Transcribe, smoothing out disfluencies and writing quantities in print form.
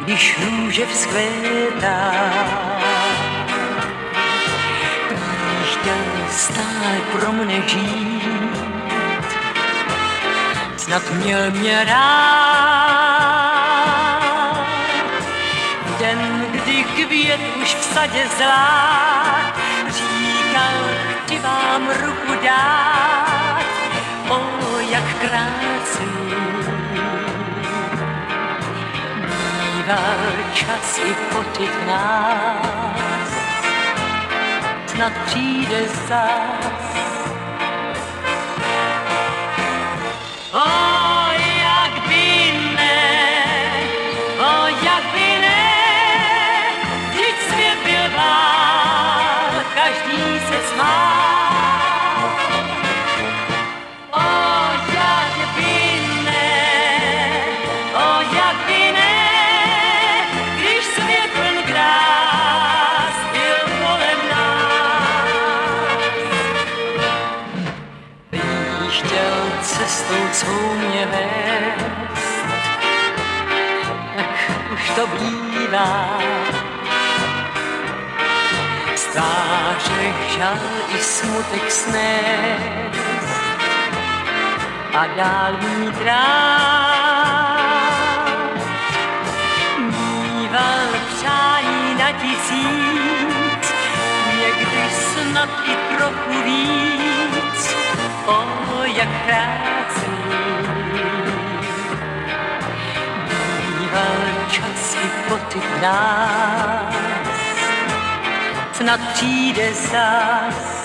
když růže vzkvétá. Prý chtěl stále pro mne žít, snad měl mě rád. Den, kdy květ už v sadě zlát, říkal, chci vám ruku dát, o, jak krásný. Býval čas i potit nás, snad přijde zas. O, jak by ne, o, jak by ne, vždyť svět byl bál, každý se smál. O, jak by ne, o, jak by ne, když svět pln krás byl kolem nás. Prý chtěl cestou, co mě vést, jak už to bývá. Stáře žal i smutek snést a dál mít rád. Mýval přání na tisíc, někdy snad i trochu víc, o, jak krásný. Býval čas i potyk nás, snad přijde zas.